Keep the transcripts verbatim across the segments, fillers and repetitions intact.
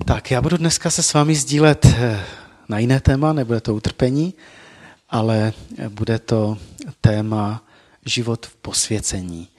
Tak, já budu dneska se s vámi sdílet na jiné téma, nebude to utrpení, ale bude to téma život v posvěcení.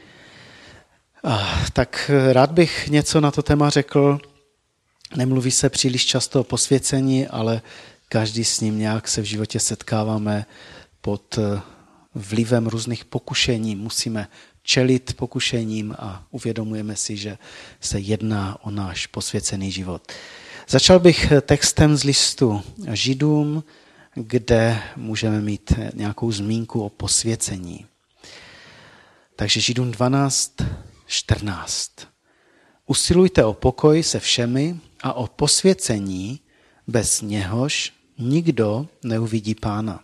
A, tak rád bych něco na to téma řekl. Nemluví se příliš často o posvěcení, ale každý s ním nějak se v životě setkáváme pod vlivem různých pokušení. Musíme čelit pokušením a uvědomujeme si, že se jedná o náš posvěcený život. Začal bych textem z listu Židům, kde můžeme mít nějakou zmínku o posvěcení. Takže Židům dvanáct čtrnáct. Usilujte o pokoj se všemi a o posvěcení, bez něhož nikdo neuvidí Pána.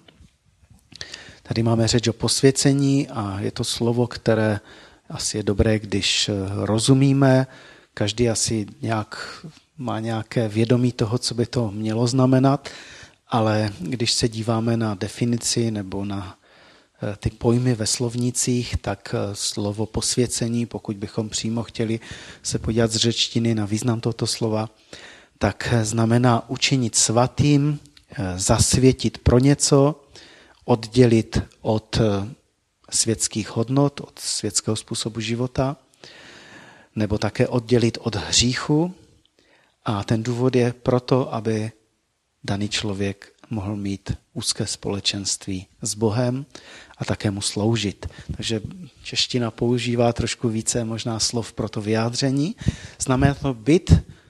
Tady máme řeč o posvěcení a je to slovo, které asi je dobré, když rozumíme. Každý asi nějak má nějaké vědomí toho, co by to mělo znamenat, ale když se díváme na definici nebo na ty pojmy ve slovnících, tak slovo posvěcení, pokud bychom přímo chtěli se podívat z řečtiny na význam tohoto slova, tak znamená učinit svatým, zasvětit pro něco, oddělit od světských hodnot, od světského způsobu života, nebo také oddělit od hříchu. A ten důvod je proto, aby daný člověk mohl mít úzké společenství s Bohem a také mu sloužit. Takže čeština používá trošku více možná slov pro to vyjádření. Znamená to být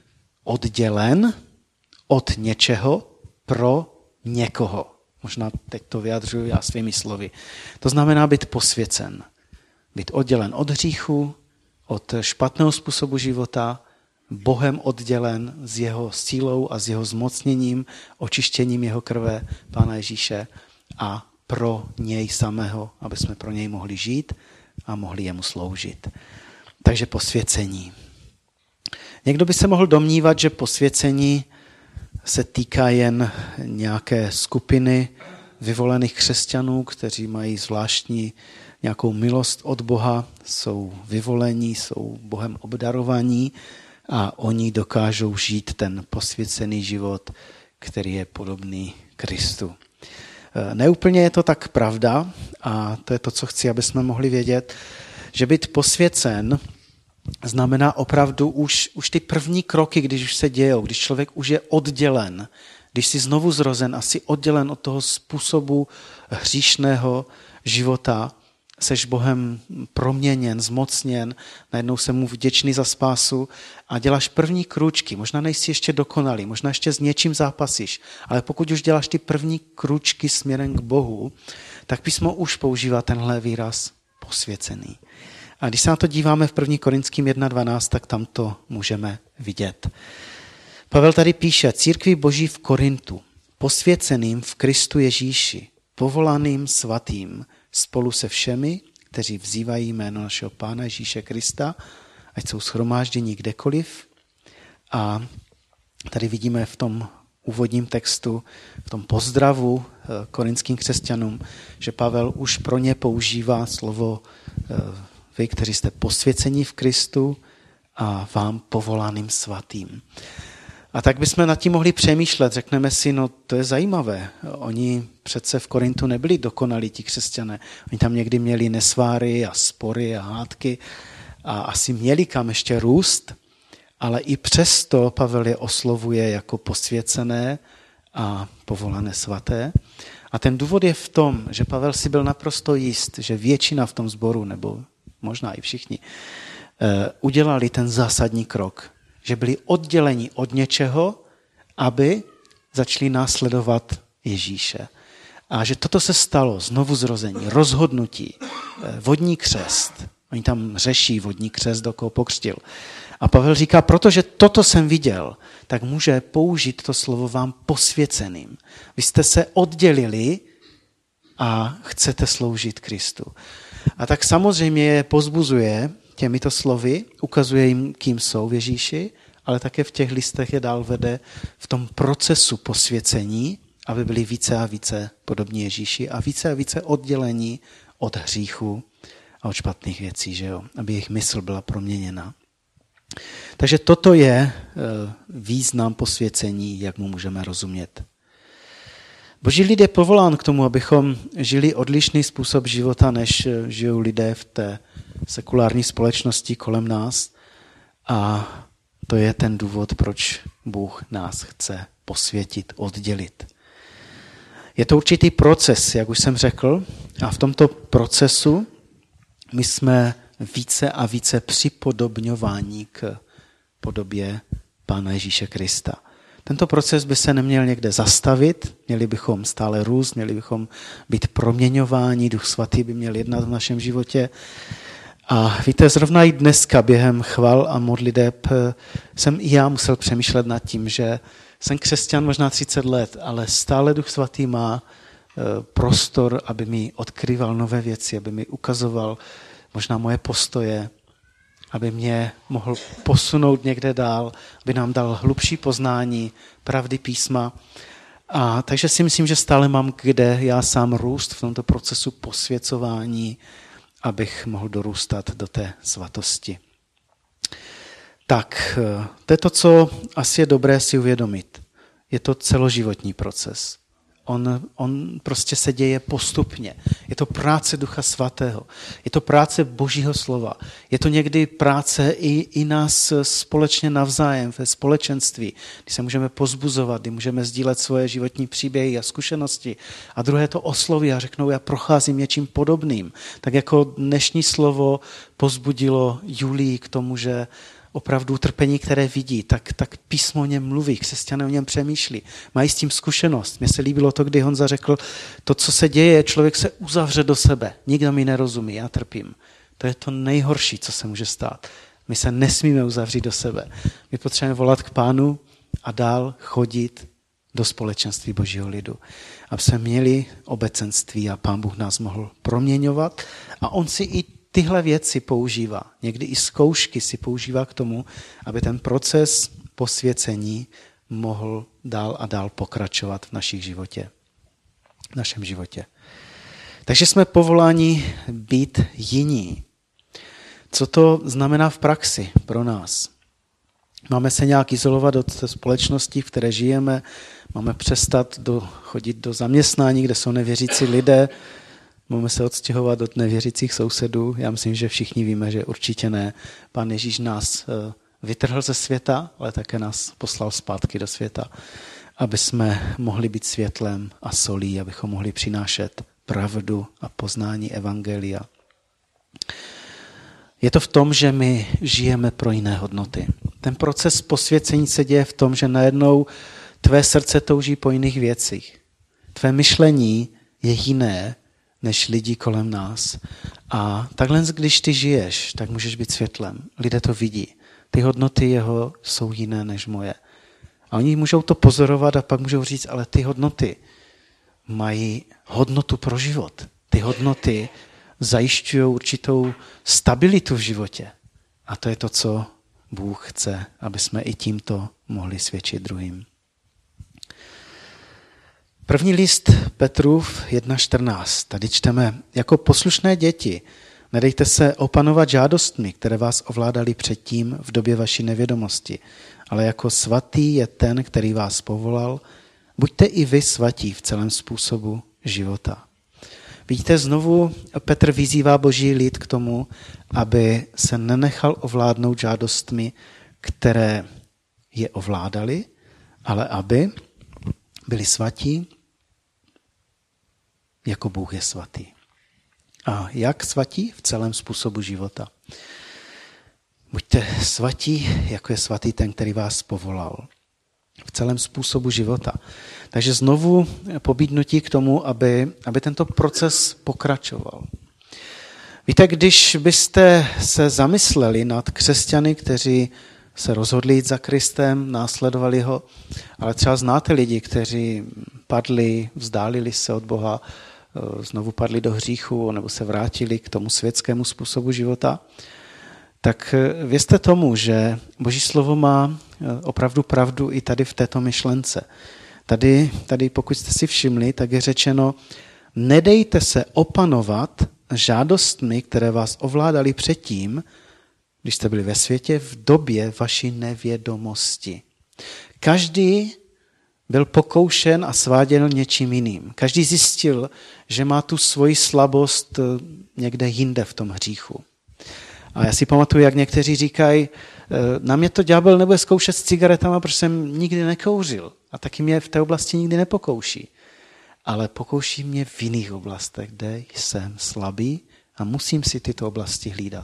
oddělen od něčeho pro někoho. Možná teď to vyjadřuju já svými slovy. To znamená být posvěcen. Být oddělen od hříchu, od špatného způsobu života, Bohem oddělen s jeho sílou a s jeho zmocněním, očištěním jeho krve Pána Ježíše a pro něj samého, aby jsme pro něj mohli žít a mohli jemu sloužit. Takže posvěcení. Někdo by se mohl domnívat, že posvěcení se týká jen nějaké skupiny vyvolených křesťanů, kteří mají zvláštní nějakou milost od Boha, jsou vyvolení, jsou Bohem obdarovaní a oni dokážou žít ten posvěcený život, který je podobný Kristu. Neúplně je to tak pravda a to je to, co chci, aby jsme mohli vědět, že být posvěcen znamená opravdu už, už ty první kroky, když už se dějou, když člověk už je oddělen, když jsi znovu zrozen a jsi oddělen od toho způsobu hříšného života, seš Bohem proměněn, zmocněn, najednou se mu vděčný za spásu a děláš první krůčky. Možná nejsi ještě dokonalý, možná ještě s něčím zápasíš, ale pokud už děláš ty první krůčky směrem k Bohu, tak písmo už používá tenhle výraz posvěcený. A když se na to díváme v první Korinským jedna dvanáct, tak tam to můžeme vidět. Pavel tady píše, církvi Boží v Korintu, posvěceným v Kristu Ježíši, povolaným svatým, spolu se všemi, kteří vzývají jméno našeho Pána Ježíše Krista, ať jsou shromážděni kdekoliv. A tady vidíme v tom úvodním textu, v tom pozdravu korinským křesťanům, že Pavel už pro ně používá slovo vy, kteří jste posvěceni v Kristu a vám povolaným svatým. A tak bychom nad tím mohli přemýšlet. Řekneme si, no to je zajímavé. Oni přece v Korintu nebyli dokonalí ti křesťané. Oni tam někdy měli nesváry a spory a hádky a asi měli kam ještě růst, ale i přesto Pavel je oslovuje jako posvěcené a povolané svaté. A ten důvod je v tom, že Pavel si byl naprosto jist, že většina v tom sboru, nebo možná i všichni, udělali ten zásadní krok, že byli odděleni od něčeho, aby začali následovat Ježíše. A že toto se stalo, znovu zrození, rozhodnutí, vodní křest. Oni tam řeší vodní křest, do koho pokřtil. A Pavel říká, protože toto jsem viděl, tak může použít to slovo vám posvěceným. Vy jste se oddělili a chcete sloužit Kristu. A tak samozřejmě je pozbuzuje těmito slovy, ukazuje jim, kým jsou v Ježíši, ale také v těch listech je dál vede v tom procesu posvěcení, aby byli více a více podobní Ježíši a více a více oddělení od hříchu a od špatných věcí, že jo? Aby jejich mysl byla proměněna. Takže toto je význam posvěcení, jak mu můžeme rozumět. Boží lid je povolán k tomu, abychom žili odlišný způsob života, než žijou lidé v té sekulární společnosti kolem nás. A to je ten důvod, proč Bůh nás chce posvětit, oddělit. Je to určitý proces, jak už jsem řekl, a v tomto procesu my jsme více a více připodobňováni k podobě Pána Ježíše Krista. Tento proces by se neměl někde zastavit, měli bychom stále růst, měli bychom být proměňováni, Duch Svatý by měl jednat v našem životě. A víte, zrovna i dneska během chval a modliteb jsem i já musel přemýšlet nad tím, že jsem křesťan možná třicet let, ale stále Duch Svatý má prostor, aby mi odkryval nové věci, aby mi ukazoval možná moje postoje, aby mě mohl posunout někde dál, aby nám dal hlubší poznání pravdy písma. A takže si myslím, že stále mám kde já sám růst v tomto procesu posvěcování, abych mohl dorůstat do té svatosti. Tak, to je to, co asi je dobré si uvědomit. Je to celoživotní proces. On, on prostě se děje postupně. Je to práce Ducha Svatého. Je to práce Božího slova. Je to někdy práce i, i nás společně navzájem ve společenství, kdy se můžeme pozbuzovat, kdy můžeme sdílet svoje životní příběhy a zkušenosti. A druhé to osloví a řeknou, já procházím něčím podobným. Tak jako dnešní slovo pozbudilo Julii k tomu, že opravdu utrpení, které vidí, tak, tak písmo o něm mluví, křesťané o něm přemýšlí, mají s tím zkušenost. Mně se líbilo to, kdy Honza řekl, to, co se děje, člověk se uzavře do sebe, nikdo mi nerozumí, já trpím. To je to nejhorší, co se může stát. My se nesmíme uzavřít do sebe. My potřebujeme volat k Pánu a dál chodit do společenství Božího lidu. Aby jsme měli obecenství a Pán Bůh nás mohl proměňovat a on si i tyhle věci používá. Někdy i zkoušky si používá k tomu, aby ten proces posvěcení mohl dál a dál pokračovat v našich životě. V našem životě. Takže jsme povoláni být jiní. Co to znamená v praxi pro nás? Máme se nějak izolovat od té společnosti, v které žijeme, máme přestat do, chodit do zaměstnání, kde jsou nevěřící lidé, máme se odstěhovat od nevěřících sousedů. Já myslím, že všichni víme, že určitě ne. Pán Ježíš nás vytrhl ze světa, ale také nás poslal zpátky do světa, aby jsme mohli být světlem a solí, abychom mohli přinášet pravdu a poznání evangelia. Je to v tom, že my žijeme pro jiné hodnoty. Ten proces posvěcení se děje v tom, že najednou tvé srdce touží po jiných věcích. Tvé myšlení je jiné než lidi kolem nás. A takhle, když ty žiješ, tak můžeš být světlem. Lidé to vidí. Ty hodnoty jeho jsou jiné než moje. A oni můžou to pozorovat a pak můžou říct, ale ty hodnoty mají hodnotu pro život. Ty hodnoty zajišťují určitou stabilitu v životě. A to je to, co Bůh chce, aby jsme i tímto mohli svědčit druhým. První list Petrův jedna čtrnáct. Tady čteme, jako poslušné děti, nedejte se opanovat žádostmi, které vás ovládaly předtím v době vaší nevědomosti, ale jako svatý je ten, který vás povolal, buďte i vy svatí v celém způsobu života. Vidíte, znovu Petr vyzývá Boží lid k tomu, aby se nenechal ovládnout žádostmi, které je ovládaly, ale aby byli svatí, jako Bůh je svatý. A jak svatí? V celém způsobu života. Buďte svatí, jako je svatý ten, který vás povolal. V celém způsobu života. Takže znovu pobídnutí k tomu, aby, aby tento proces pokračoval. Víte, když byste se zamysleli nad křesťany, kteří se rozhodli jít za Kristem, následovali ho, ale třeba znáte lidi, kteří padli, vzdálili se od Boha, znovu padli do hříchu nebo se vrátili k tomu světskému způsobu života, tak vězte tomu, že Boží slovo má opravdu pravdu i tady v této myšlence. Tady, tady pokud jste si všimli, tak je řečeno, nedejte se opanovat žádostmi, které vás ovládaly předtím když jste byli ve světě, v době vaší nevědomosti. Každý byl pokoušen a sváděn něčím jiným. Každý zjistil, že má tu svoji slabost někde jinde v tom hříchu. A já si pamatuju, jak někteří říkají, na mě to ďábel nebude zkoušet s cigaretama, protože jsem nikdy nekouřil. A taky mě v té oblasti nikdy nepokouší. Ale pokouší mě v jiných oblastech, kde jsem slabý a musím si tyto oblasti hlídat.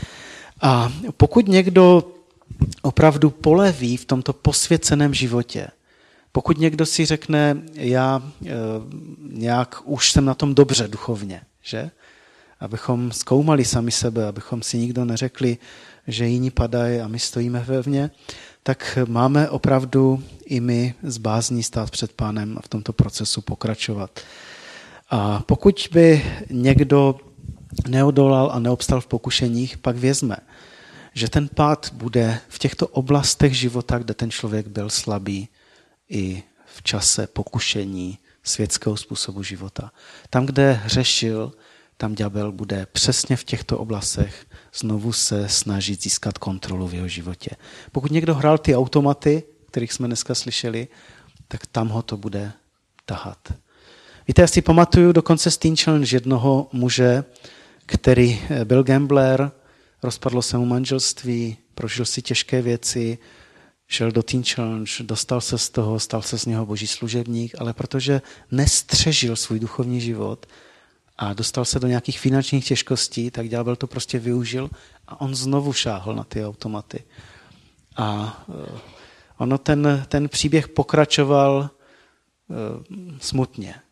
A pokud někdo opravdu poleví v tomto posvěceném životě, pokud někdo si řekne, já e, nějak už jsem na tom dobře duchovně, že? Abychom zkoumali sami sebe, abychom si nikdo neřekli, že jiní padají a my stojíme pevně, tak máme opravdu i my z bázní stát před Pánem a v tomto procesu pokračovat. A pokud by někdo neodolal a neobstal v pokušeních, pak vězme, že ten pád bude v těchto oblastech života, kde ten člověk byl slabý, i v čase pokušení světského způsobu života. Tam, kde hřešil, tam ďábel bude přesně v těchto oblastech znovu se snažit získat kontrolu v jeho životě. Pokud někdo hrál ty automaty, kterých jsme dneska slyšeli, tak tam ho to bude tahat. Víte, já si pamatuju dokonce z Teen Challenge jednoho muže, který byl gambler, rozpadlo se mu manželství, prožil si těžké věci, šel do Teen Challenge, dostal se z toho, stal se z něho boží služebník, ale protože nestřežil svůj duchovní život a dostal se do nějakých finančních těžkostí, tak ďábel to prostě využil a on znovu šáhl na ty automaty. A ono ten, ten příběh pokračoval smutně.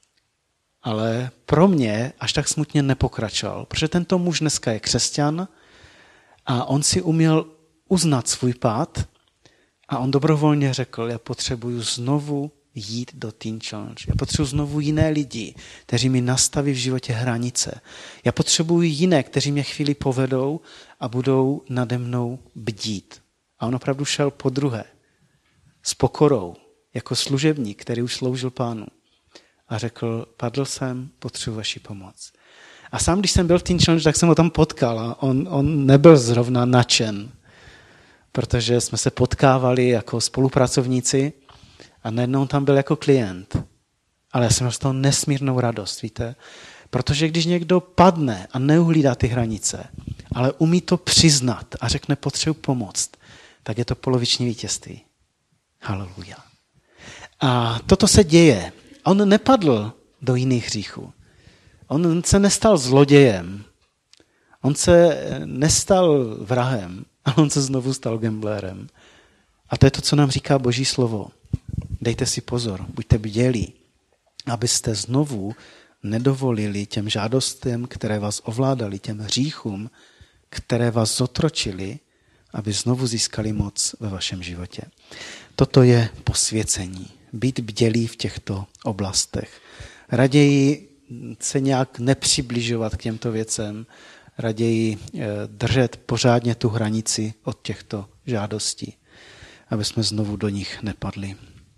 Ale pro mě až tak smutně nepokračoval, protože tento muž dneska je křesťan a on si uměl uznat svůj pád a on dobrovolně řekl, já potřebuju znovu jít do Teen Challenge. Já potřebuji znovu jiné lidi, kteří mi nastaví v životě hranice. Já potřebuji jiné, kteří mě chvíli povedou a budou nade mnou bdít. A on opravdu šel po druhé, s pokorou, jako služebník, který už sloužil Pánu. A řekl, padl jsem, potřebuji vaši pomoc. A sám, když jsem byl v Teen Challenge, tak jsem ho tam potkal a on, on nebyl zrovna nadšen, protože jsme se potkávali jako spolupracovníci a najednou tam byl jako klient. Ale já jsem měl z toho nesmírnou radost, víte? Protože když někdo padne a neuhlídá ty hranice, ale umí to přiznat a řekne, potřebuji pomoct, tak je to poloviční vítězství. Haleluja. A toto se děje. On nepadl do jiných hříchů. On se nestal zlodějem. On se nestal vrahem, ale on se znovu stal gamblérem. A to je to, co nám říká Boží slovo. Dejte si pozor, buďte bdělí, abyste znovu nedovolili těm žádostem, které vás ovládali, těm hříchům, které vás zotročili, aby znovu získali moc ve vašem životě. Toto je posvěcení. Být bdělí v těchto oblastech. Raději se nějak nepřibližovat k těmto věcem, raději držet pořádně tu hranici od těchto žádostí, aby jsme znovu do nich nepadli.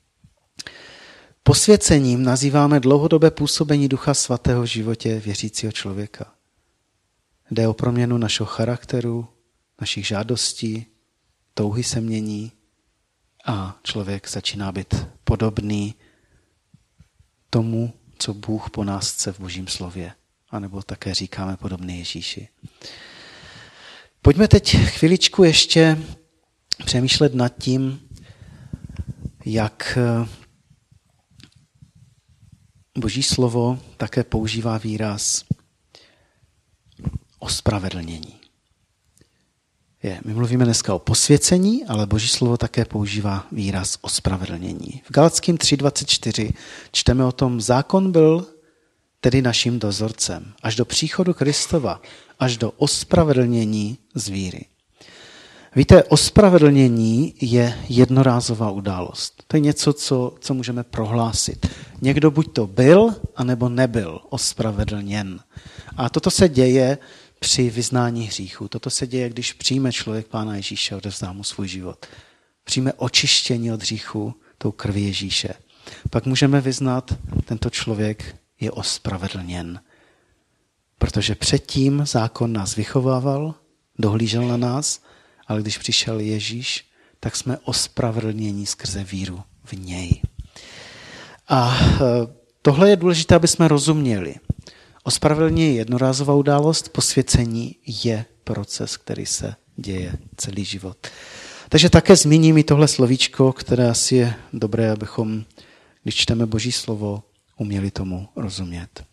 Posvěcením nazýváme dlouhodobé působení Ducha Svatého v životě věřícího člověka. Jde o proměnu našeho charakteru, našich žádostí, touhy se mění a člověk začíná být podobný tomu, co Bůh po nás chce v Božím slově. A nebo také říkáme podobný Ježíši. Pojďme teď chviličku ještě přemýšlet nad tím, jak Boží slovo také používá výraz ospravedlnění. Je, my mluvíme dneska o posvěcení, ale Boží slovo také používá výraz ospravedlnění. V Galatským tři dvacet čtyři čteme o tom, zákon byl tedy naším dozorcem až do příchodu Kristova, až do ospravedlnění z víry. Víte, ospravedlnění je jednorázová událost. To je něco, co, co můžeme prohlásit. Někdo buď to byl, anebo nebyl ospravedlněn. A toto se děje při vyznání hříchu. Toto se děje, když přijme člověk Pána Ježíše, odevzdá mu svůj život. Přijme očištění od hříchu tou krví Ježíše. Pak můžeme vyznat, tento člověk je ospravedlněn. Protože předtím zákon nás vychovával, dohlížel na nás, ale když přišel Ježíš, tak jsme ospravedlněni skrze víru v něj. A tohle je důležité, aby jsme rozuměli. Ospravedlnění je jednorázová událost, posvěcení je proces, který se děje celý život. Takže také zmíním i tohle slovíčko, které asi je dobré, abychom, když čteme Boží slovo, uměli tomu rozumět.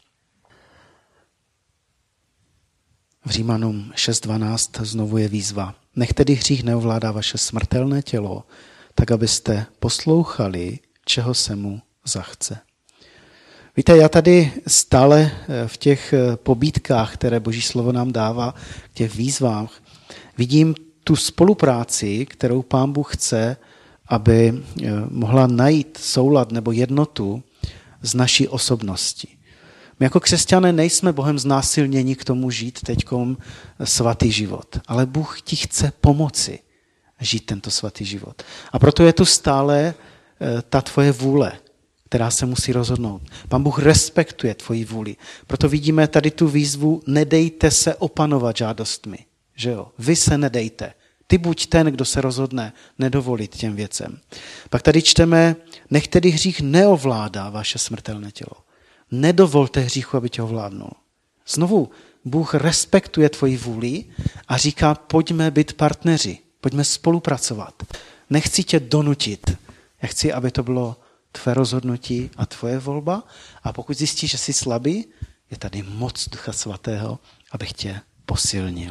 V Římanům šest dvanáct znovu je výzva. Nech tedy hřích neovládá vaše smrtelné tělo, tak abyste poslouchali, čeho se mu zachce. Víte, já tady stále v těch pobídkách, které Boží slovo nám dává, v těch výzvách, vidím tu spolupráci, kterou Pán Bůh chce, aby mohla najít soulad nebo jednotu z naší osobnosti. My jako křesťané nejsme Bohem znásilněni k tomu žít teďkom svatý život, ale Bůh ti chce pomoci žít tento svatý život. A proto je tu stále ta tvoje vůle, která se musí rozhodnout. Pán Bůh respektuje tvoji vůli. Proto vidíme tady tu výzvu, nedejte se opanovat žádostmi. Že jo? Vy se nedejte. Ty buď ten, kdo se rozhodne nedovolit těm věcem. Pak tady čteme, nech tedy hřích neovládá vaše smrtelné tělo. Nedovolte hříchu, aby tě ovládnul. Znovu, Bůh respektuje tvoji vůli a říká, pojďme být partneři, pojďme spolupracovat. Nechci tě donutit. Já chci, aby to bylo tvé rozhodnutí a tvoje volba. A pokud zjistíš, že jsi slabý, je tady moc Ducha Svatého, abych tě posilnil.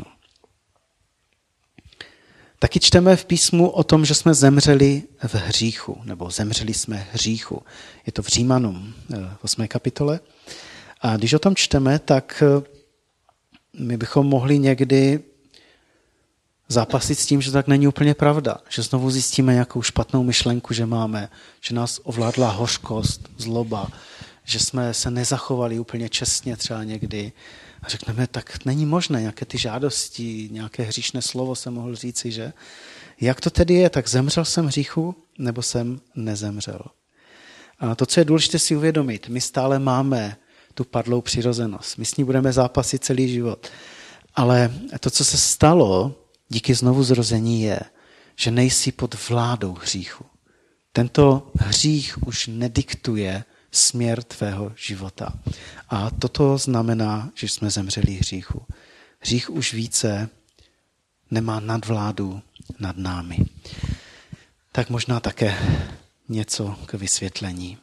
Taky čteme v písmu o tom, že jsme zemřeli v hříchu, nebo zemřeli jsme hříchu. Je to v Římanům v osmé kapitole. A když o tom čteme, tak my bychom mohli někdy zápasit s tím, že tak není úplně pravda. Že znovu zjistíme nějakou špatnou myšlenku, že máme, že nás ovládla hořkost, zloba, že jsme se nezachovali úplně čestně třeba někdy. A řekneme, tak není možné, nějaké ty žádosti, nějaké hříšné slovo jsem mohl říci, že? Jak to tedy je? Tak zemřel jsem hříchu, nebo jsem nezemřel? A to, co je důležité si uvědomit, my stále máme tu padlou přirozenost. My s ní budeme zápasit celý život. Ale to, co se stalo díky znovuzrození je, že nejsi pod vládou hříchu. Tento hřích už nediktuje směr tvého života. A toto znamená, že jsme zemřeli hříchu. Hřích už více nemá nadvládu nad námi. Tak možná také něco k vysvětlení.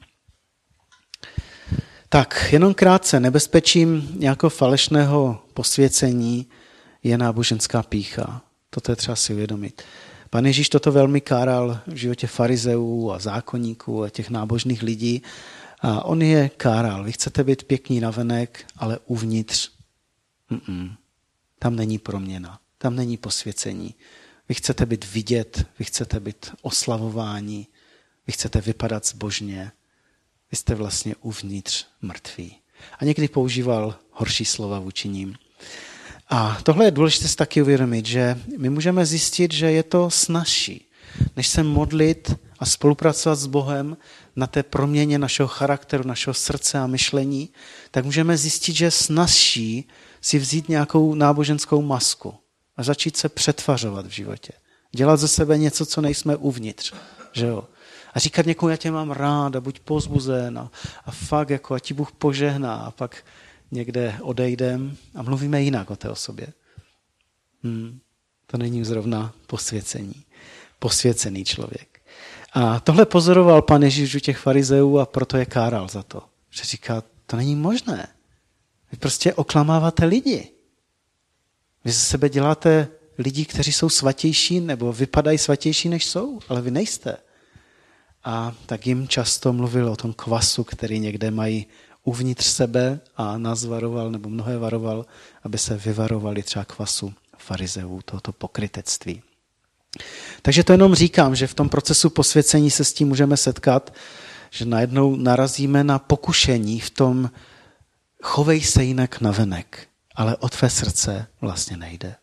Tak, jenom krátce, nebezpečím nějakého falešného posvěcení je náboženská pýcha. Toto je třeba si uvědomit. Pan Ježíš toto velmi káral v životě farizeů a zákonníků a těch nábožných lidí. A on je káral. Vy chcete být pěkný navenek, ale uvnitř mm-mm. tam není proměna, tam není posvěcení. Vy chcete být vidět, vy chcete být oslavováni, vy chcete vypadat zbožně. Vy jste vlastně uvnitř mrtví. A někdy používal horší slova vůči ním. A tohle je důležité si taky uvědomit, že my můžeme zjistit, že je to snazší, než se modlit a spolupracovat s Bohem na té proměně našeho charakteru, našeho srdce a myšlení, tak můžeme zjistit, že je snazší si vzít nějakou náboženskou masku a začít se přetvařovat v životě. Dělat ze sebe něco, co nejsme uvnitř. Že jo? A říkat někomu, já tě mám rád a buď povzbuzen a, a fakt, jako, a ti Bůh požehná a pak někde odejdem a mluvíme jinak o té osobě. Hmm, to není zrovna posvěcení. Posvěcený člověk. A tohle pozoroval Pan Ježíš u těch farizeů a proto je káral za to. Že říká, to není možné. Vy prostě oklamáváte lidi. Vy ze sebe děláte lidi, kteří jsou svatější nebo vypadají svatější, než jsou, ale vy nejste. A tak jim často mluvil o tom kvasu, který někde mají uvnitř sebe a nás varoval, nebo mnohé varoval, aby se vyvarovali třeba kvasu farizeů, tohoto pokrytectví. Takže to jenom říkám, že v tom procesu posvěcení se s tím můžeme setkat, že najednou narazíme na pokušení v tom chovej se jinak navenek, ale o tvé srdce vlastně nejde.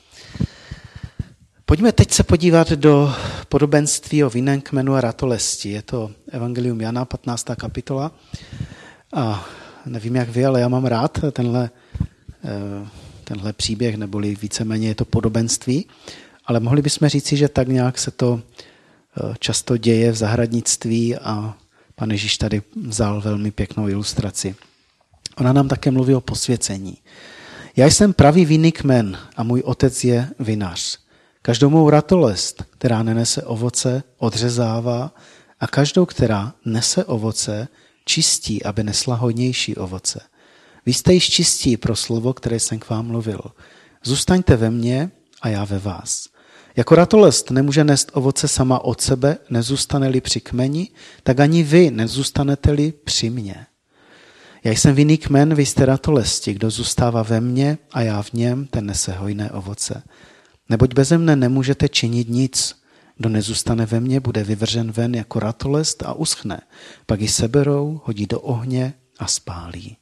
Pojďme teď se podívat do podobenství o vinném kmenu a ratolesti. Je to Evangelium Jana, patnáctá kapitola. A nevím, jak vy, ale já mám rád tenhle, tenhle příběh, neboli víceméně je to podobenství, ale mohli bychom říci, že tak nějak se to často děje v zahradnictví a Pan Ježíš tady vzal velmi pěknou ilustraci. Ona nám také mluví o posvěcení. Já jsem pravý vinný kmen a můj otec je vinař. Každou mou ratolest, která nenese ovoce, odřezává a každou, která nese ovoce, čistí, aby nesla hojnější ovoce. Vy jste již čistí pro slovo, které jsem k vám mluvil. Zůstaňte ve mně a já ve vás. Jako ratolest nemůže nést ovoce sama od sebe, nezůstane-li při kmeni, tak ani vy nezůstanete-li při mně. Já jsem vinný kmen, vy jste ratolesti, kdo zůstává ve mně a já v něm, ten nese hojné ovoce. Neboť beze mne nemůžete činit nic. Kdo nezůstane ve mně, bude vyvržen ven jako ratolest a uschne. Pak ji seberou, hodí do ohně a spálí.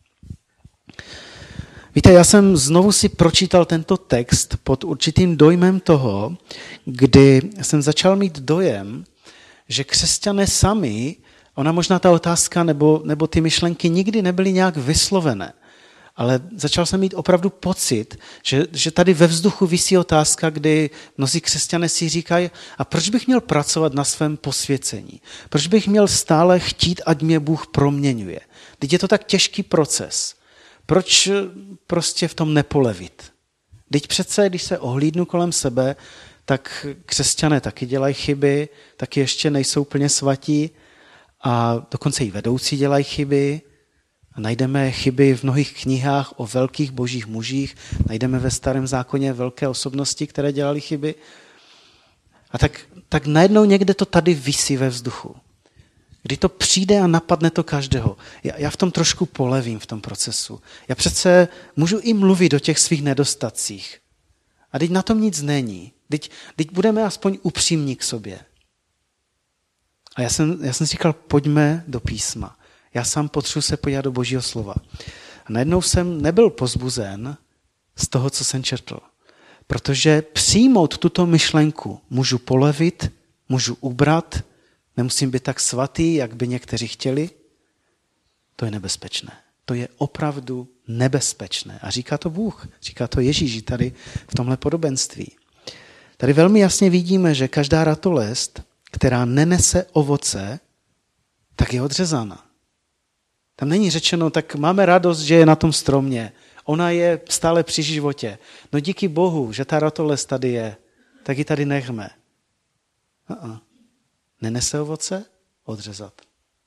Víte, já jsem znovu si pročítal tento text pod určitým dojmem toho, kdy jsem začal mít dojem, že křesťané sami, ona možná ta otázka nebo, nebo ty myšlenky nikdy nebyly nějak vyslovené, ale začal jsem mít opravdu pocit, že, že tady ve vzduchu visí otázka, kdy mnozí křesťané si říkají, a proč bych měl pracovat na svém posvěcení? Proč bych měl stále chtít, ať mě Bůh proměňuje? Teď je to tak těžký proces. Proč prostě v tom nepolevit? Teď přece, když se ohlídnu kolem sebe, tak křesťané taky dělají chyby, taky ještě nejsou úplně svatí a dokonce i vedoucí dělají chyby. A najdeme chyby v mnohých knihách o velkých božích mužích, najdeme ve Starém zákoně velké osobnosti, které dělaly chyby. A tak, tak najednou někde to tady visí ve vzduchu. Kdy to přijde a napadne to každého. Já, já v tom trošku polevím v tom procesu. Já přece můžu i mluvit o těch svých nedostatcích. A teď na tom nic není. Teď, teď budeme aspoň upřímní k sobě. A já jsem, já jsem říkal, pojďme do písma. Já sám potřebuji se podívat do Božího slova. A najednou jsem nebyl pozbuzen z toho, co jsem četl. Protože přijmout tuto myšlenku můžu polevit, můžu ubrat, nemusím být tak svatý, jak by někteří chtěli. To je nebezpečné. To je opravdu nebezpečné. A říká to Bůh, říká to Ježíš tady v tomhle podobenství. Tady velmi jasně vidíme, že každá ratolest, která nenese ovoce, tak je odřezána. Tam není řečeno, tak máme radost, že je na tom stromě. Ona je stále při životě. No díky Bohu, že ta ratolest tady je, tak ji tady nechme. Uh-uh. Nenese ovoce? Odřezat.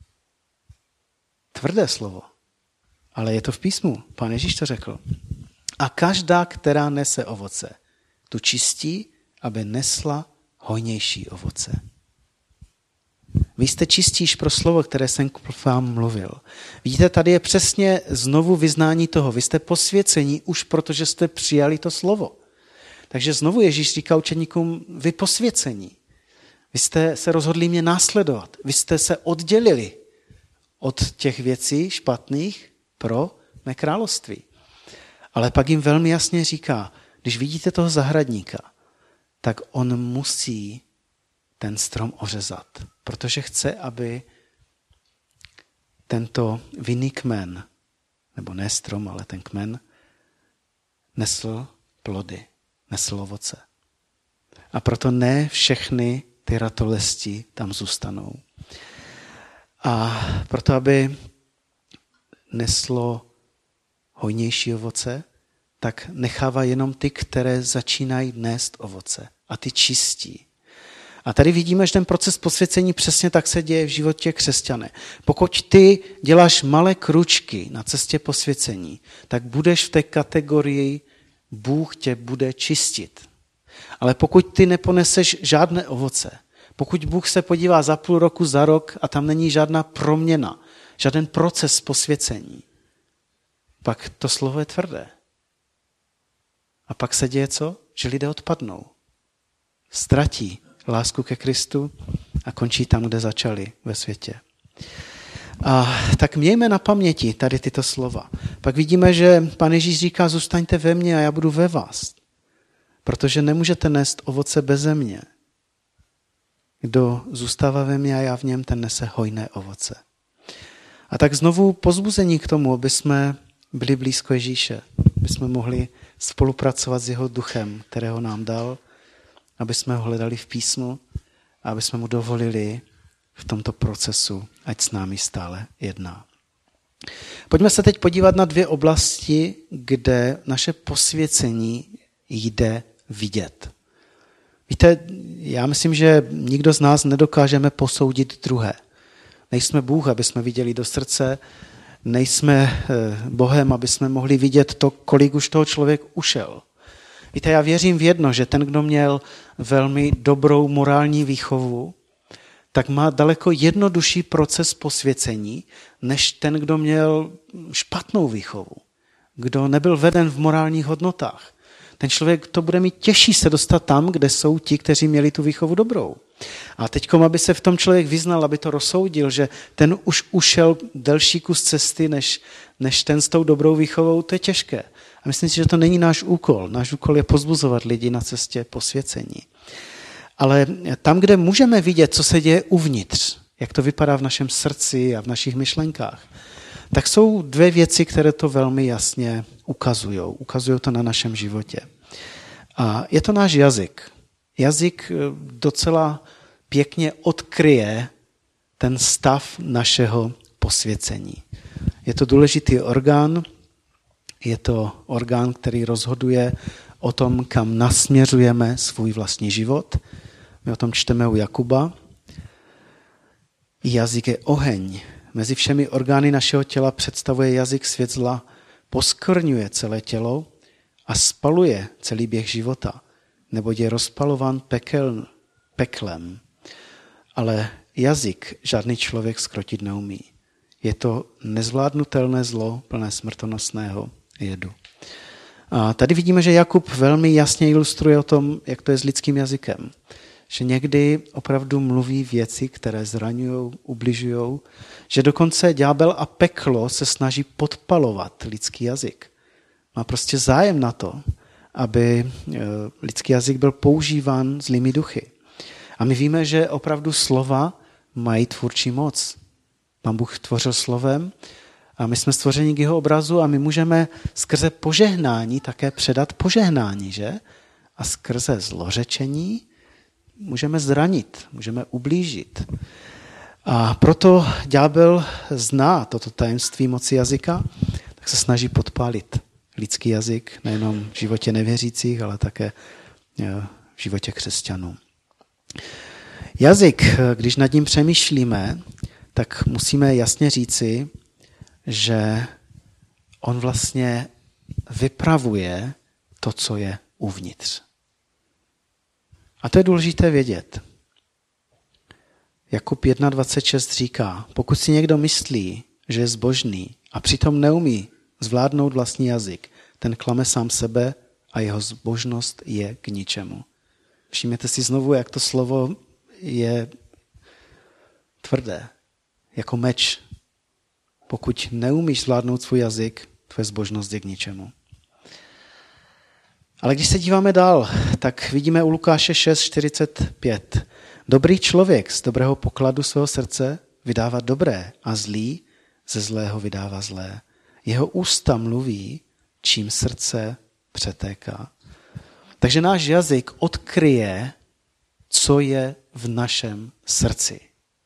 Tvrdé slovo. Ale je to v písmu. Pán Ježíš to řekl. A každá, která nese ovoce, tu čistí, aby nesla hojnější ovoce. Vy jste čistíš pro slovo, které jsem k vám mluvil. Vidíte, tady je přesně znovu vyznání toho. Vy jste posvěcení už protože jste přijali to slovo. Takže znovu Ježíš říká učeníkům, vy posvěcení. Vy jste se rozhodli mě následovat. Vy jste se oddělili od těch věcí špatných pro mé království. Ale pak jim velmi jasně říká, když vidíte toho zahradníka, tak on musí ten strom ořezat, protože chce, aby tento vinný kmen, nebo ne strom, ale ten kmen, nesl plody, nesl ovoce. A proto ne všechny ty ratolesti tam zůstanou. A proto, aby neslo hojnější ovoce, tak nechává jenom ty, které začínají nést ovoce. A ty čistí. A tady vidíme, že ten proces posvěcení přesně tak se děje v životě křesťané. Pokud ty děláš malé kručky na cestě posvěcení, tak budeš v té kategorii Bůh tě bude čistit. Ale pokud ty neponeseš žádné ovoce, pokud Bůh se podívá za půl roku, za rok a tam není žádná proměna, žádný proces posvěcení, pak to slovo je tvrdé. A pak se děje co? Že lidé odpadnou. Ztratí lásku ke Kristu a končí tam, kde začali ve světě. A tak mějme na paměti tady tyto slova. Pak vidíme, že Pán Ježíš říká, zůstaňte ve mně a já budu ve vás. Protože nemůžete nést ovoce beze mě. Kdo zůstává ve mně a já v něm, ten nese hojné ovoce. A tak znovu pozbuzení k tomu, aby jsme byli blízko Ježíše. aby jsme mohli spolupracovat s jeho duchem, kterého nám dal, aby jsme ho hledali v písmu a aby jsme mu dovolili v tomto procesu, ať s námi stále jedná. Pojďme se teď podívat na dvě oblasti, kde naše posvěcení jde vidět. Víte, já myslím, že nikdo z nás nedokážeme posoudit druhé. Nejsme Bůh, aby jsme viděli do srdce, nejsme Bohem, aby jsme mohli vidět to, kolik už toho člověk ušel. Víte, já věřím v jedno, že ten, kdo měl velmi dobrou morální výchovu, tak má daleko jednodušší proces posvěcení, než ten, kdo měl špatnou výchovu, kdo nebyl veden v morálních hodnotách. Ten člověk to bude mít těžší se dostat tam, kde jsou ti, kteří měli tu výchovu dobrou. A teďkom, aby se v tom člověk vyznal, aby to rozsoudil, že ten už ušel delší kus cesty, než, než ten s tou dobrou výchovou, to je těžké. A myslím si, že to není náš úkol. Náš úkol je povzbuzovat lidi na cestě posvěcení. Ale tam, kde můžeme vidět, co se děje uvnitř, jak to vypadá v našem srdci a v našich myšlenkách, tak jsou dvě věci, které to velmi jasně ukazují. Ukazují to na našem životě. A je to náš jazyk. Jazyk docela pěkně odkryje ten stav našeho posvěcení. Je to důležitý orgán, je to orgán, který rozhoduje o tom, kam nasměřujeme svůj vlastní život. My o tom čteme u Jakuba. Jazyk je oheň. Mezi všemi orgány našeho těla představuje jazyk svět zla, poskvrňuje celé tělo a spaluje celý běh života, neboť je rozpalován pekel, peklem. Ale jazyk žádný člověk zkrotit neumí. Je to nezvládnutelné zlo, plné smrtonosného jedu. A tady vidíme, že Jakub velmi jasně ilustruje o tom, jak to je s lidským jazykem. Že někdy opravdu mluví věci, které zraňují, ubližují, že dokonce ďábel a peklo se snaží podpalovat lidský jazyk. Má prostě zájem na to, aby lidský jazyk byl používán zlými duchy. A my víme, že opravdu slova mají tvůrčí moc. Pán Bůh tvořil slovem a my jsme stvořeni k jeho obrazu a my můžeme skrze požehnání také předat požehnání, že? A skrze zlořečení můžeme zranit, můžeme ublížit. A proto ďábel zná toto tajemství moci jazyka, tak se snaží podpálit lidský jazyk, nejenom v životě nevěřících, ale také v životě křesťanů. Jazyk, když nad ním přemýšlíme, tak musíme jasně říci, že on vlastně vypravuje to, co je uvnitř. A to je důležité vědět. Jakub jedna dvacet šest říká, pokud si někdo myslí, že je zbožný a přitom neumí zvládnout vlastní jazyk, ten klame sám sebe a jeho zbožnost je k ničemu. Všimněte si znovu, jak to slovo je tvrdé, jako meč. Pokud neumíš zvládnout svůj jazyk, tvoje zbožnost je k ničemu. Ale když se díváme dál, tak vidíme u Lukáše šest čtyřicet pět. Dobrý člověk z dobrého pokladu svého srdce vydává dobré a zlý ze zlého vydává zlé. Jeho ústa mluví, čím srdce přetéká. Takže náš jazyk odkryje, co je v našem srdci.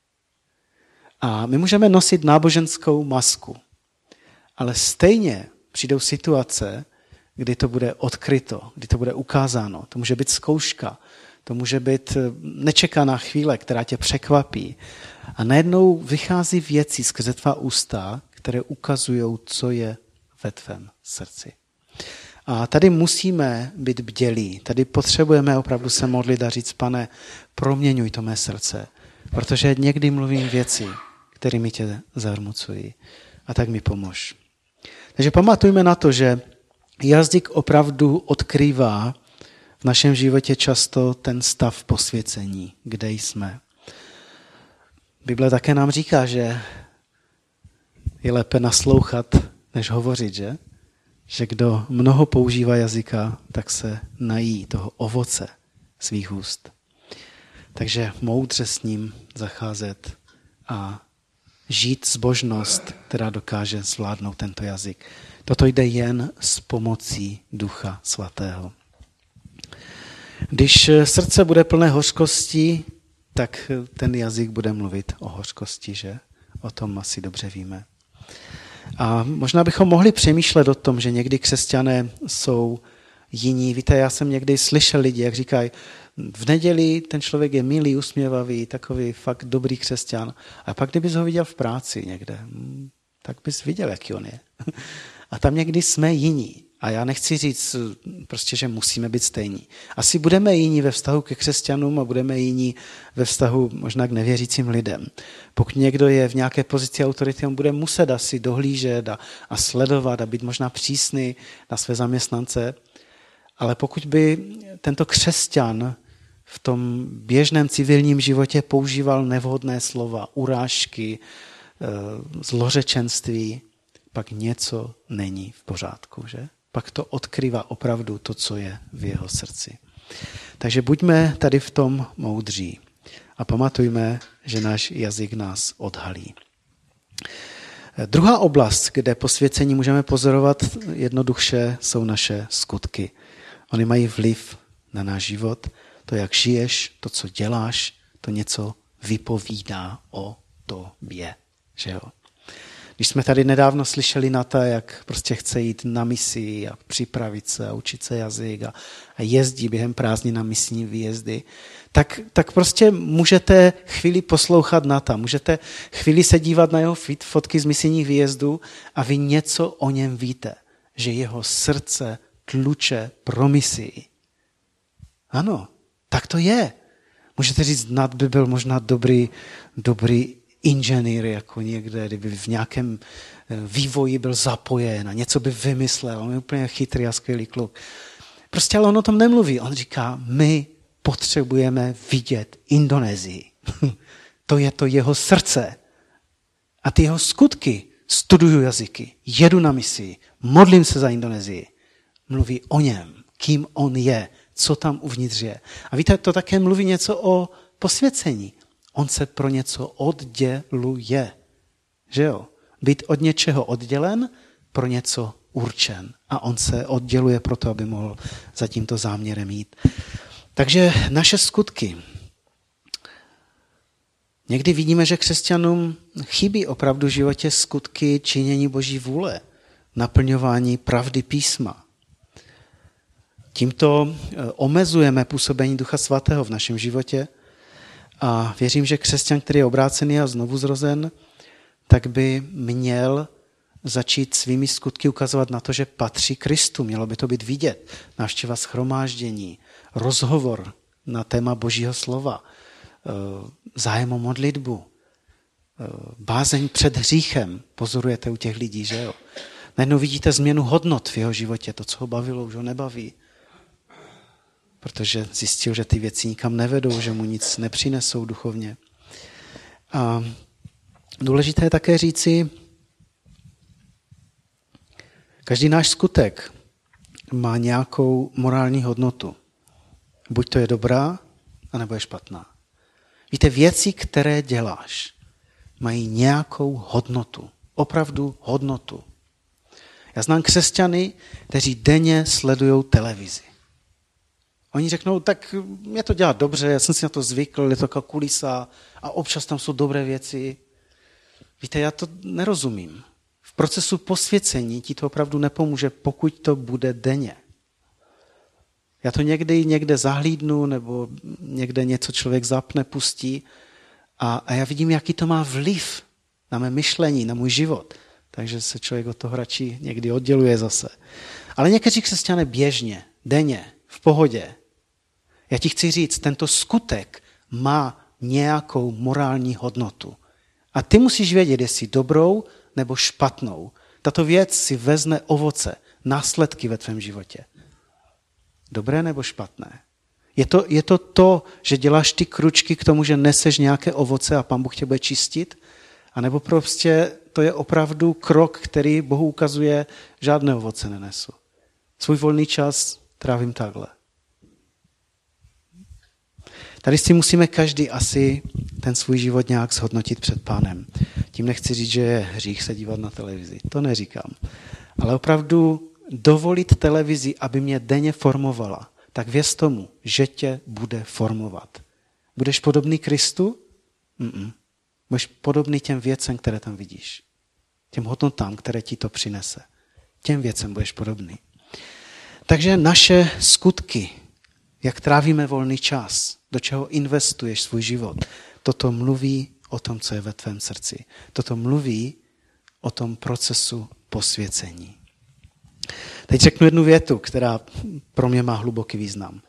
A my můžeme nosit náboženskou masku, ale stejně přijdou situace, kdy to bude odkryto, kdy to bude ukázáno. To může být zkouška, to může být nečekaná chvíle, která tě překvapí. A najednou vychází věci skrze tvá ústa, které ukazují, co je ve tvém srdci. A tady musíme být bdělí. Tady potřebujeme opravdu se modlit a říct, Pane, proměňuj to mé srdce, protože někdy mluvím věci, kterými tě zarmucují. A tak mi pomož. Takže pamatujme na to, že jazyk opravdu odkrývá v našem životě často ten stav posvěcení, kde jsme. Bible také nám říká, že je lépe naslouchat, než hovořit, že? Že kdo mnoho používá jazyka, tak se nají toho ovoce svých úst. Takže moudře s ním zacházet a žít zbožnost, která dokáže zvládnout tento jazyk. Toto jde jen s pomocí Ducha Svatého. Když srdce bude plné hořkosti, tak ten jazyk bude mluvit o hořkosti, že? O tom asi dobře víme. A možná bychom mohli přemýšlet o tom, že někdy křesťané jsou jiní. Víte, já jsem někdy slyšel lidi, jak říkají, v neděli ten člověk je milý, usměvavý, takový fakt dobrý křesťan. A pak, kdybys ho viděl v práci někde, tak bys viděl, jaký on je. A tam někdy jsme jiní. A já nechci říct prostě, že musíme být stejní. Asi budeme jiní ve vztahu ke křesťanům a budeme jiní ve vztahu možná k nevěřícím lidem. Pokud někdo je v nějaké pozici autority, on bude muset asi dohlížet a, a sledovat a být možná přísný na své zaměstnance. Ale pokud by tento křesťan v tom běžném civilním životě používal nevhodné slova, urážky, zlořečenství, pak něco není v pořádku, že? Pak to odkrývá opravdu to, co je v jeho srdci. Takže buďme tady v tom moudří a pamatujme, že náš jazyk nás odhalí. Druhá oblast, kde posvěcení můžeme pozorovat jednoduše, jsou naše skutky. Ony mají vliv na náš život. To, jak žiješ, to, co děláš, to něco vypovídá o tobě. Že jo? Když jsme tady nedávno slyšeli na to, jak prostě chce jít na misi a připravit se a učit se jazyk a, a jezdí během prázdnin na misijní výjezdy, tak, tak prostě můžete chvíli poslouchat Nata, můžete chvíli se dívat na jeho fotky z misijních výjezdů a vy něco o něm víte, že jeho srdce tluče pro misii. Ano, tak to je. Můžete říct, Nat by byl možná dobrý, dobrý inženýr, jako někde, kdyby v nějakém vývoji byl zapojen a něco by vymyslel. On je úplně chytrý a skvělý kluk. Prostě ale on o tom nemluví. On říká, my potřebujeme vidět Indonésii. To je to jeho srdce. A ty jeho skutky, studuju jazyky, jedu na misi, modlím se za Indonésii. Mluví o něm, kým on je, co tam uvnitř je. A víte, to také mluví něco o posvěcení. On se pro něco odděluje. Že jo? Být od něčeho oddělen, pro něco určen. A on se odděluje proto, aby mohl za tímto záměrem jít. Takže naše skutky. Někdy vidíme, že křesťanům chybí opravdu v životě skutky činění Boží vůle, naplňování pravdy písma. Tímto omezujeme působení Ducha Svatého v našem životě a věřím, že křesťan, který je obrácený a znovu zrozen, tak by měl začít svými skutky ukazovat na to, že patří Kristu. Mělo by to být vidět. Návštěva shromáždění, rozhovor na téma Božího slova, zájem o modlitbu, bázeň před hříchem. Pozorujete u těch lidí, že jo? Najednou vidíte změnu hodnot v jeho životě. To, co ho bavilo, už ho nebaví. Protože zjistil, že ty věci nikam nevedou, že mu nic nepřinesou duchovně. A důležité je také říci, každý náš skutek má nějakou morální hodnotu. Buď to je dobrá, anebo je špatná. Víte, věci, které děláš, mají nějakou hodnotu. Opravdu hodnotu. Já znám křesťany, kteří denně sledují televizi. Oni řeknou, tak mě to dělá dobře, já jsem si na to zvykl, je to jako kulisa a občas tam jsou dobré věci. Víte, já to nerozumím. V procesu posvěcení ti to opravdu nepomůže, pokud to bude denně. Já to někdy někde zahlídnu, nebo někde něco člověk zapne, pustí a, a já vidím, jaký to má vliv na mé myšlení, na můj život. Takže se člověk od toho radši někdy odděluje zase. Ale někteří křesťané běžně, denně, v pohodě. Já ti chci říct, tento skutek má nějakou morální hodnotu. A ty musíš vědět, jestli dobrou nebo špatnou. Tato věc si vezme ovoce, následky ve tvém životě. Dobré nebo špatné? Je to, je to to, že děláš ty kručky k tomu, že neseš nějaké ovoce a Pán Bůh tě bude čistit? A nebo prostě to je opravdu krok, který Bohu ukazuje, žádné ovoce nenesu. Svůj volný čas trávím takhle. Tady si musíme každý asi ten svůj život nějak zhodnotit před Pánem. Tím nechci říct, že je hřích se dívat na televizi. To neříkám. Ale opravdu dovolit televizi, aby mě denně formovala, tak věř tomu, že tě bude formovat. Budeš podobný Kristu? Mm-mm. Budeš podobný těm věcem, které tam vidíš. Těm hodnotám, které ti to přinese. Těm věcem budeš podobný. Takže naše skutky, jak trávíme volný čas, do čeho investuješ svůj život, toto mluví o tom, co je ve tvém srdci. Toto mluví o tom procesu posvěcení. Teď řeknu jednu větu, která pro mě má hluboký význam.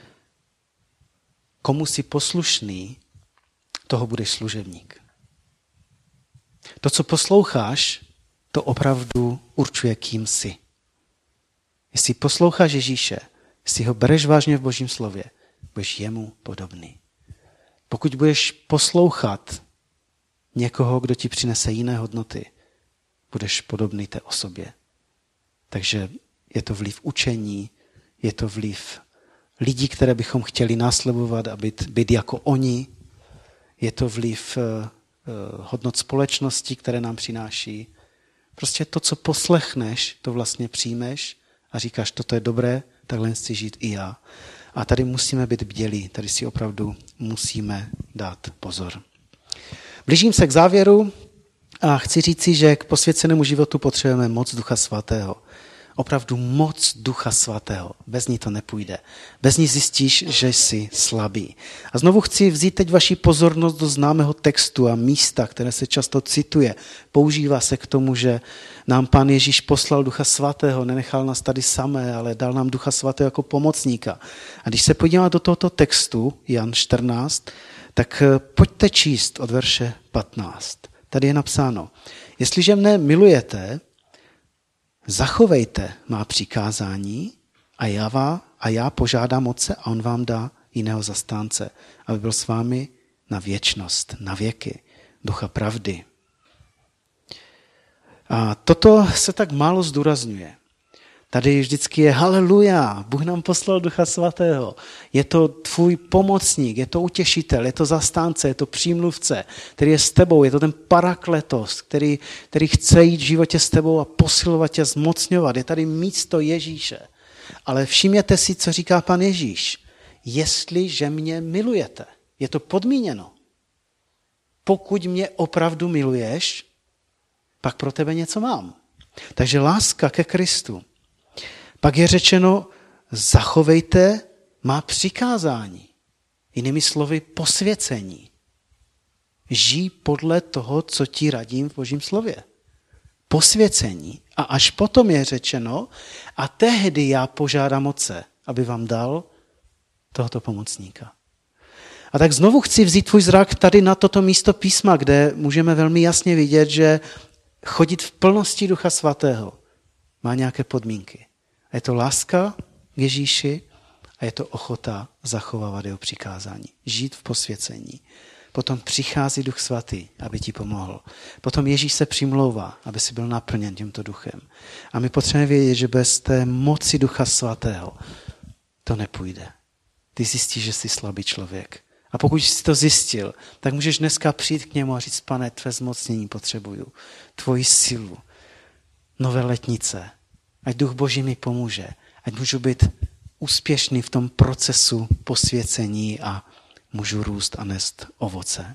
Komu jsi poslušný, toho budeš služebník. To, co posloucháš, to opravdu určuje, kým jsi. Jestli posloucháš Ježíše, jestli ho bereš vážně v Božím slově, budeš jemu podobný. Pokud budeš poslouchat někoho, kdo ti přinese jiné hodnoty, budeš podobný té osobě. Takže je to vliv učení, je to vliv lidí, které bychom chtěli následovat a být, být jako oni. Je to vliv uh, hodnot společnosti, které nám přináší. Prostě to, co poslechneš, to vlastně přijmeš a říkáš, toto je dobré, takhle chci žít i já. A tady musíme být bdělí, tady si opravdu musíme dát pozor. Blížím se k závěru a chci říci, že k posvěcenému životu potřebujeme moc Ducha Svatého. Opravdu moc Ducha Svatého. Bez ní to nepůjde. Bez ní zjistíš, že jsi slabý. A znovu chci vzít teď vaši pozornost do známého textu a místa, které se často cituje. Používá se k tomu, že nám Pán Ježíš poslal Ducha Svatého, nenechal nás tady samé, ale dal nám Ducha Svatého jako pomocníka. A když se podíváme do tohoto textu, Jan čtrnáct, tak pojďte číst od verše patnáct. Tady je napsáno, jestliže mne milujete, zachovejte má přikázání a já, vás, a já požádám Otce a on vám dá jiného zastánce, aby byl s vámi na věčnost, na věky, Ducha pravdy. A toto se tak málo zdůrazňuje. Tady vždycky je haleluja, Bůh nám poslal Ducha Svatého. Je to tvůj pomocník, je to utěšitel, je to zastánce, je to přímluvce, který je s tebou, je to ten parakletos, který, který chce jít v životě s tebou a posilovat tě, zmocňovat. Je tady místo Ježíše. Ale všimněte si, co říká Pan Ježíš. Jestliže mě milujete, je to podmíněno. Pokud mě opravdu miluješ, pak pro tebe něco mám. Takže láska ke Kristu. Pak je řečeno, zachovejte má přikázání. Jinými slovy, posvěcení. Žij podle toho, co ti radím v Božím slově. Posvěcení. A až potom je řečeno, a tehdy já požádám Otce, aby vám dal tohoto pomocníka. A tak znovu chci vzít tvůj zrak tady na toto místo písma, kde můžeme velmi jasně vidět, že chodit v plnosti Ducha Svatého má nějaké podmínky. A je to láska k Ježíši a je to ochota zachovávat jeho přikázání. Žít v posvěcení. Potom přichází Duch Svatý, aby ti pomohl. Potom Ježíš se přimlouvá, aby si byl naplněn tímto duchem. A my potřebujeme vědět, že bez té moci Ducha Svatého to nepůjde. Ty zjistíš, že jsi slabý člověk. A pokud jsi to zjistil, tak můžeš dneska přijít k němu a říct, Pane, tvé zmocnění potřebuju, tvoji sílu, nové letnice, ať Duch Boží mi pomůže, ať můžu být úspěšný v tom procesu posvěcení a můžu růst a nést ovoce.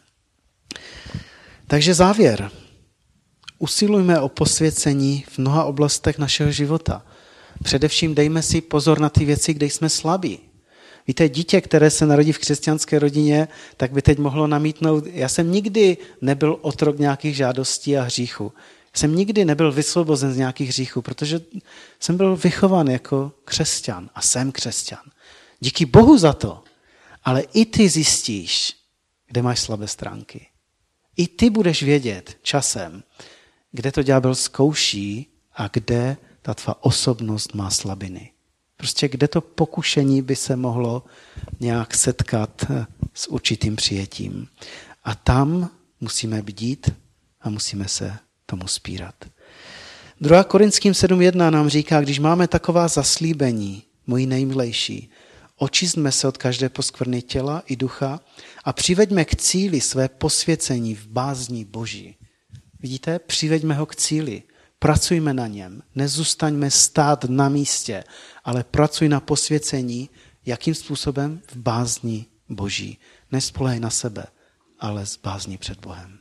Takže závěr. Usilujme o posvěcení v mnoha oblastech našeho života. Především dejme si pozor na ty věci, kde jsme slabí. Víte, dítě, které se narodí v křesťanské rodině, tak by teď mohlo namítnout, já jsem nikdy nebyl otrok nějakých žádostí a hříchů. Já jsem nikdy nebyl vysvobozen z nějakých hříchů, protože jsem byl vychován jako křesťan a jsem křesťan. Díky Bohu za to. Ale i ty zjistíš, kde máš slabé stránky. I ty budeš vědět časem, kde to ďábel zkouší a kde ta tvá osobnost má slabiny. Prostě kde to pokušení by se mohlo nějak setkat s určitým přijetím. A tam musíme bdít a musíme se tomu spírat. druhá Korinským sedm jedna nám říká, když máme taková zaslíbení, moji nejmilejší, očistme se od každé poskvrny těla i ducha a přiveďme k cíli své posvěcení v bázni Boží. Vidíte? Přiveďme ho k cíli. Pracujme na něm. Nezůstaňme stát na místě, ale pracuj na posvěcení. Jakým způsobem? V bázni Boží. Nespolehej na sebe, ale z bázní před Bohem.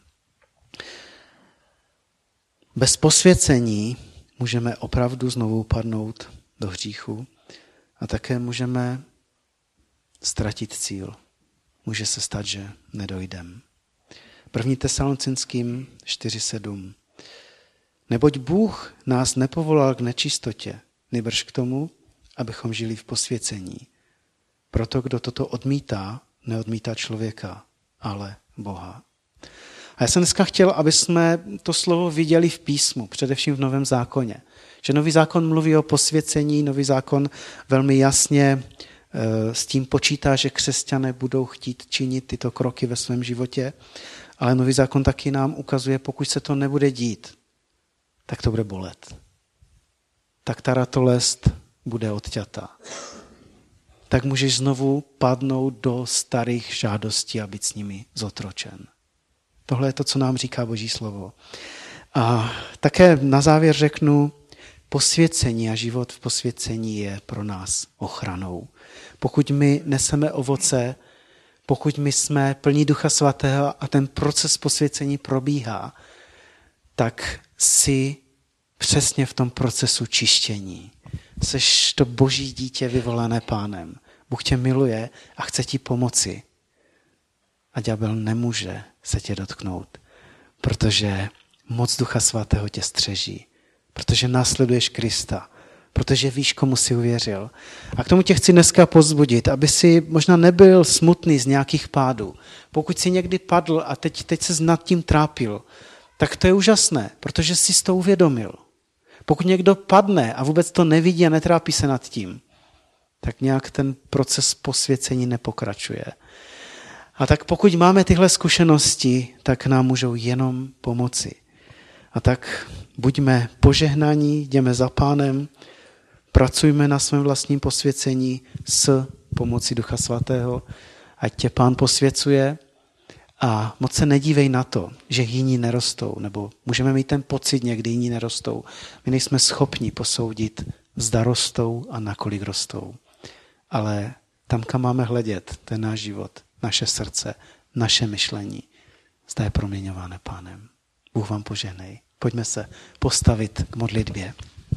Bez posvěcení můžeme opravdu znovu upadnout do hříchu a také můžeme ztratit cíl. Může se stát, že nedojdem. První Tesalonickým čtyři sedm. Neboť Bůh nás nepovolal k nečistotě, nýbrž k tomu, abychom žili v posvěcení. Proto, kdo toto odmítá, neodmítá člověka, ale Boha. A já jsem dneska chtěl, aby jsme to slovo viděli v písmu, především v Novém zákoně. Že Nový zákon mluví o posvěcení, Nový zákon velmi jasně e, s tím počítá, že křesťané budou chtít činit tyto kroky ve svém životě, ale Nový zákon taky nám ukazuje, pokud se to nebude dít, tak to bude bolet. Tak ta ratolest bude odťata. Tak můžeš znovu padnout do starých žádostí a být s nimi zotročen. Tohle je to, co nám říká Boží slovo. A také na závěr řeknu, posvěcení a život v posvěcení je pro nás ochranou. Pokud my neseme ovoce, pokud my jsme plní Ducha Svatého a ten proces posvěcení probíhá, tak si přesně v tom procesu čištění. Seš to Boží dítě vyvolané Pánem. Bůh tě miluje a chce ti pomoci. A ďábel nemůže se tě dotknout, protože moc Ducha Svatého tě střeží, protože následuješ Krista, protože víš, komu jsi uvěřil. A k tomu tě chci dneska povzbudit, aby si možná nebyl smutný z nějakých pádů. Pokud jsi někdy padl a teď, teď se nad tím trápil, tak to je úžasné, protože jsi to uvědomil. Pokud někdo padne a vůbec to nevidí a netrápí se nad tím, tak nějak ten proces posvěcení nepokračuje. A tak pokud máme tyhle zkušenosti, tak nám můžou jenom pomoci. A tak buďme požehnaní, jdeme za Pánem, pracujme na svém vlastním posvěcení s pomocí Ducha Svatého, ať tě Pán posvěcuje a moc se nedívej na to, že jiní nerostou, nebo můžeme mít ten pocit někdy jiní nerostou. My nejsme schopni posoudit, zda rostou a nakolik rostou. Ale tam, kam máme hledět, to je náš život, naše srdce, naše myšlení. Zda je proměňované Pánem. Bůh vám požehnej. Pojďme se postavit k modlitbě.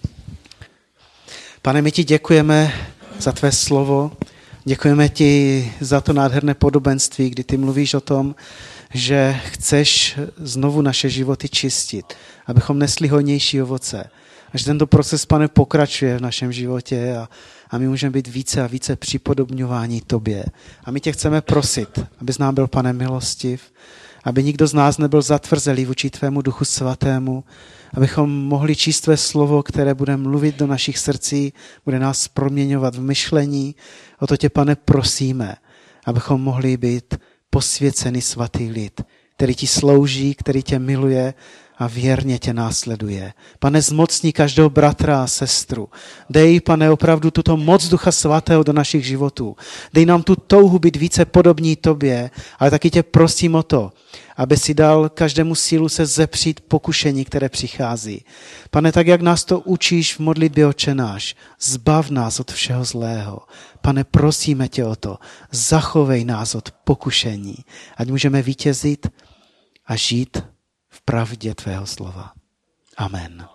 Pane, my ti děkujeme za tvé slovo. Děkujeme ti za to nádherné podobenství, kdy ty mluvíš o tom, že chceš znovu naše životy čistit, abychom nesli hojnější ovoce. A že tento proces, Pane, pokračuje v našem životě a, a my můžeme být více a více připodobňováni tobě. A my tě chceme prosit, abys nám byl, Pane, milostiv, aby nikdo z nás nebyl zatvrzelý vůči tvému Duchu Svatému, abychom mohli číst tvé slovo, které bude mluvit do našich srdcí, bude nás proměňovat v myšlení. O to tě, Pane, prosíme, abychom mohli být posvěcený svatý lid, který ti slouží, který tě miluje a věrně tě následuje. Pane, zmocni každého bratra a sestru. Dej, Pane, opravdu tuto moc Ducha Svatého do našich životů. Dej nám tu touhu být více podobní tobě, ale taky tě prosím o to, aby si dal každému sílu se zepřít pokušení, které přichází. Pane, tak jak nás to učíš v modlitbě Otče náš, zbav nás od všeho zlého. Pane, prosíme tě o to, zachovej nás od pokušení, ať můžeme vítězit a žít v pravdě tvého slova. Amen.